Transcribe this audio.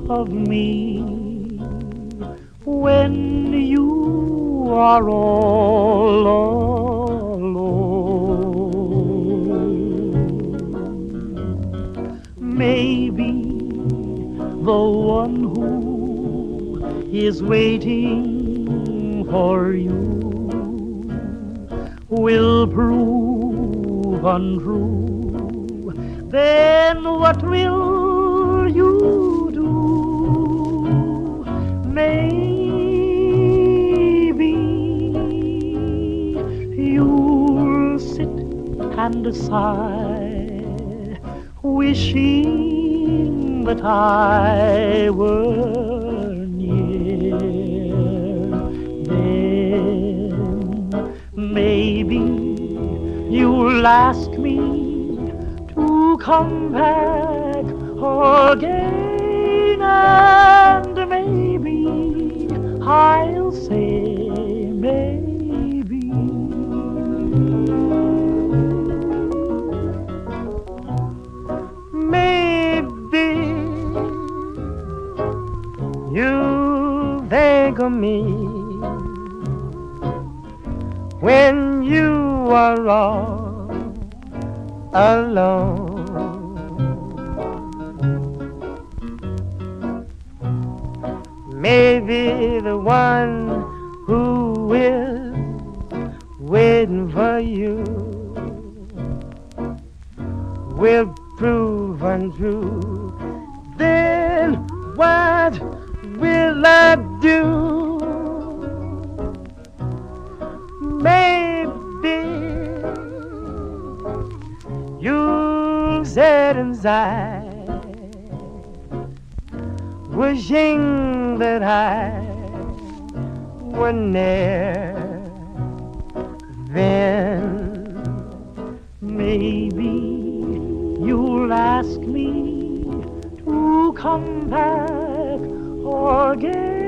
of me when you are all alone. Maybe the one who is waiting for you will prove untrue. Then what will you do? Maybe you'll sit and sigh, wishing that I were near. Then maybe you'll ask me to come back again, and maybe I'll say maybe. Maybe you think of me when you are all alone. Maybe the one who is waiting for you will prove untrue. Then what will I do? Maybe you sit inside, wishing that I were near. Then maybe you'll ask me to come back again.